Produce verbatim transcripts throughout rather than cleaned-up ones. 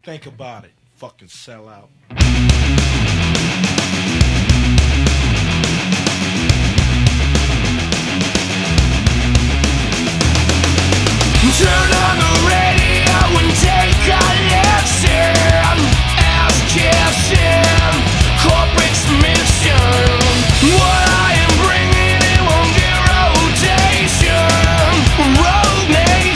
Think about it, fucking sellout. Turn on the radio and take a listen. Ask kissing, corporate submission. What I am bringing, it won't get rotation. Rogue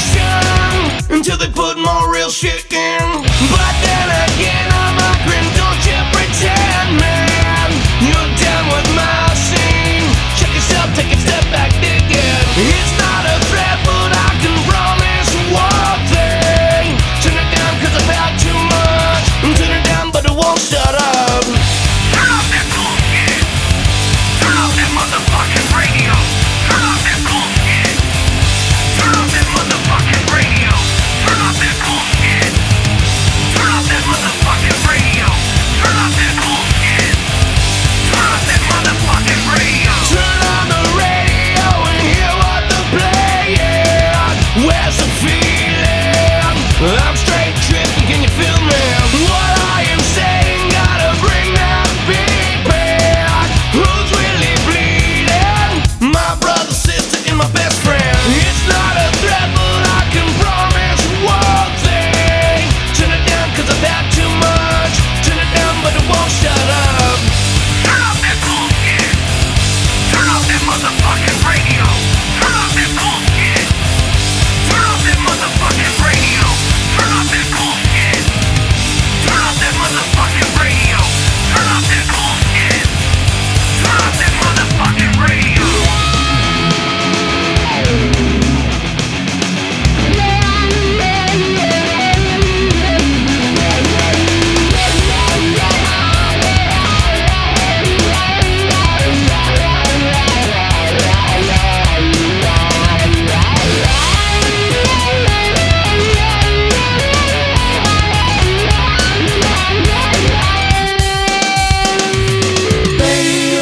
Nation, until they put more real shit in. But then again, I'm a grin, don't you pretend, man. You're down with my scene. Check yourself, take a step back, dig it. It's not a threat, but I can promise one thing. Turn it down cause I've had too much. Turn it down but it won't shut up. Turn off that bullshit. Turn off that motherfucking radio. Turn off that bullshit. Turn off that motherfucking radio. Turn off that bullshit. Turn off that motherfucking radio. Turn off that bullshit. Turn off that motherfucking radio. Turn on the radio and hear what they're playing. Where's the feeling? I'm straight tripping, can you feel me? What I am saying, gotta bring that beat back. Who's really bleeding? My brother, sister, and my best friend. It's not a threat, but I can promise one thing. Turn it down cause I've had too much. Turn it down but it won't shut up. Turn off that bullshit. Turn off that motherfucking radio. Turn off that bullshit. Turn off that motherfucking radio. Turn off that bullshit. Turn off that motherfucking radio. Turn off that bullshit. Turn off that motherfucking radio.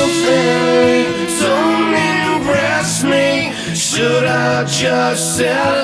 Don't impress me. Should I just sell